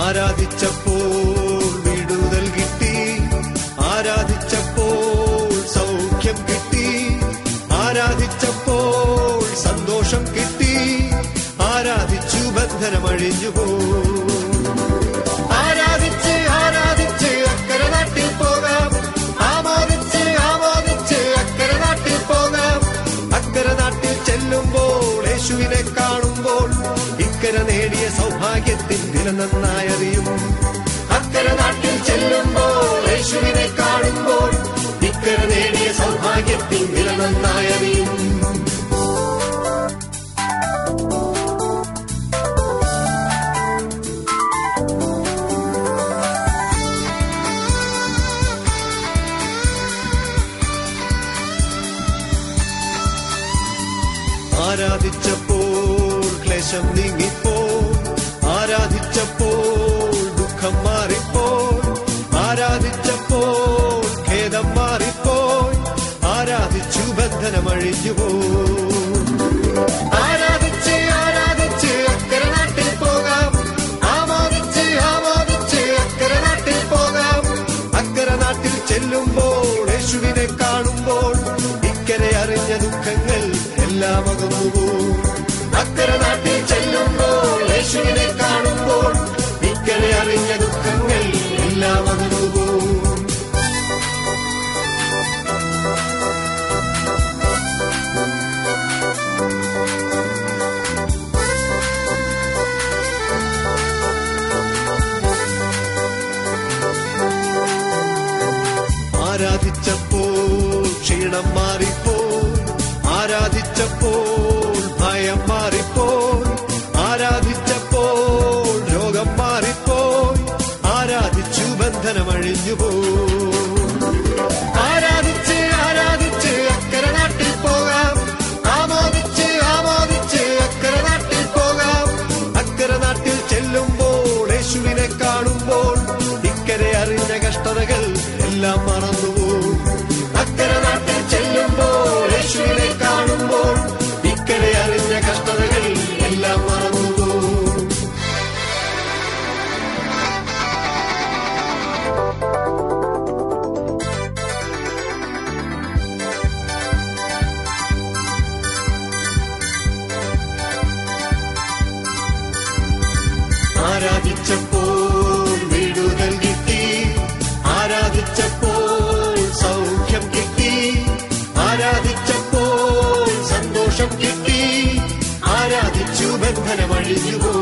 ആരാധിച്ചപ്പോൾ വിടുതൽ കിട്ടി, ആരാധിച്ചപ്പോൾ സൗഖ്യം കിട്ടി, ആരാധിച്ചപ്പോൾ സന്തോഷം കിട്ടി, ആരാധിച്ചു ബന്ധനമഴിഞ്ഞുപോ. ആരാധിച്ച് ആരാധിച്ച് അക്കരെ നാട്ടിൽ പോകാം, ആമോദിച്ച് ആമോദിച്ച് അക്കരെ നാട്ടിൽ പോകാം. അക്കരെ നാട്ടിൽ ചെല്ലുമ്പോൾ യേശുവിനെ കാണുമ്പോൾ ഇക്കരെ നേടിയ സൗഭാഗ്യത്തിൻ വില നന്നായറിയും. അക്കരെ നാട്ടിൽ ചെല്ലുമ്പോൾ യേശുവിനെ കാണുമ്പോൾ ഇക്കരെ നേടിയ സൗഭാഗ്യത്തിൻ വില നന്നായറിയും. ആരാധിച്ചപ്പോൾ ക്ലേശം നീങ്ങിപ്പോൾ, ആരാധിച്ചപ്പോൾ ദുഃഖം മാറിപ്പോൾ, ആരാധിച്ചപ്പോൾ ഖേദം മാറിപ്പോയി, ആരാധിച്ചു ബന്ധനമഴിഞ്ഞുപോ. ആരാധിച്ച് ആരാധിച്ച് അക്കരെ നാട്ടിൽ പോകാം, ആമോദിച്ച് ആമോദിച്ച് അക്കരെ നാട്ടിൽ പോകാം. അക്കരെ നാട്ടിൽ ചെല്ലുമ്പോൾ യേശുവിനെ കാണുമ്പോൾ ഇക്കരെ അറിഞ്ഞ ദുഃഖങ്ങൾ എല്ലാം അകന്നുപോകും. അക്കരെ നാട്ടിൽ ചെല്ലുമ്പോൾ യേശുവിനെ കാണുമ്പോൾ ഇക്കരെ അറിഞ്ഞ ദുഃഖങ്ങൾ എല്ലാം അകന്നുപോകും. ആരാധിച്ചപ്പോൾ ക്ഷീണം മാറിപ്പോയി, ആരാധിച്ചപ്പോൾ ഭയം മാറിപ്പോയി, ആരാധിച്ചപ്പോൾ രോഗം മാറിപ്പോയി, ആരാധിച്ചു ബന്ധനമഴിഞ്ഞുപോയി. ആരാധിച്ച് ആരാധിച്ച് അക്കരെ നാട്ടിൽ പോകാം, ആമോദിച്ച് ആമോദിച്ച് അക്കരെ നാട്ടിൽ പോകാം. അക്കരെ നാട്ടിൽ ചെല്ലുമ്പോൾ യേശുവിനെ കാണുമ്പോൾ ഇക്കരെ അറിഞ്ഞ കഷ്ടതകൾ എല്ലാം മറന്നുപോകും. അക്കരെ നാട്ടിൽ ചെല്ലുമ്പോൾ യേശുവിനെ കാണുമ്പോൾ ഇക്കരെ അറിഞ്ഞ കഷ്ടതകൾ എല്ലാം മറന്നുപോകും. ആരാധിച്ചപ്പോൾ വിടുതൽ കിട്ടി, ആരാധിച്ചപ്പോൾ സൗഖ്യം കിട്ടി, ആരാധിച്ചപ്പോൾ സന്തോഷം കിട്ടി, ആരാധിച്ചു ബന്ധനമഴിഞ്ഞുപോ.